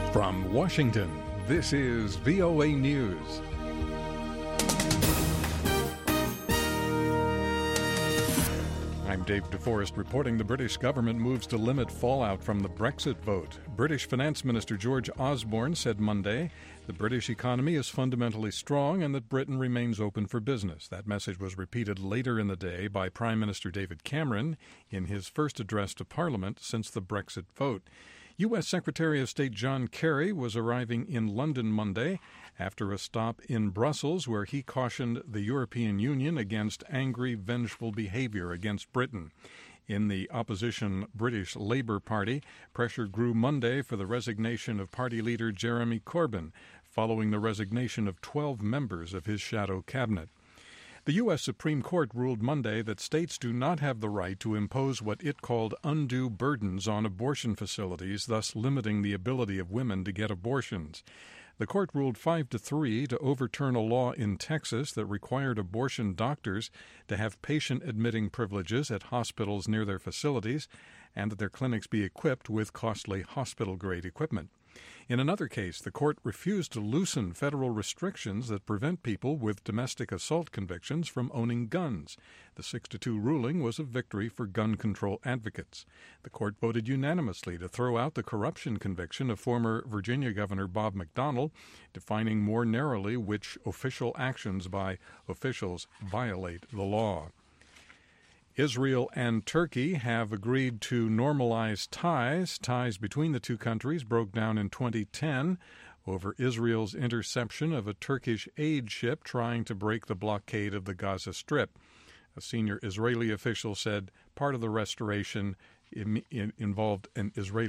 From Washington, this is VOA News. I'm Dave DeForest reporting the British government moves to limit fallout from the Brexit vote. British Finance Minister George Osborne said Monday the British economy is fundamentally strong and that Britain remains open for business. That message was repeated later in the day by Prime Minister David Cameron in his first address to Parliament since the Brexit vote. U.S. Secretary of State John Kerry was arriving in London Monday after a stop in Brussels where he cautioned the European Union against angry, vengeful behavior against Britain. In the opposition British Labour Party, pressure grew Monday for the resignation of party leader Jeremy Corbyn, following the resignation of 12 members of his shadow cabinet. The U.S. Supreme Court ruled Monday that states do not have the right to impose what it called undue burdens on abortion facilities, thus limiting the ability of women to get abortions. The court ruled 5-3 to overturn a law in Texas that required abortion doctors to have patient admitting privileges at hospitals near their facilities and that their clinics be equipped with costly hospital-grade equipment. In another case, the court refused to loosen federal restrictions that prevent people with domestic assault convictions from owning guns. The 6-2 ruling was a victory for gun control advocates. The court voted unanimously to throw out the corruption conviction of former Virginia Governor Bob McDonnell, defining more narrowly which official actions by officials violate the law. Israel and Turkey have agreed to normalize ties. Ties between the two countries broke down in 2010 over Israel's interception of a Turkish aid ship trying to break the blockade of the Gaza Strip. A senior Israeli official said part of the restoration involved an Israeli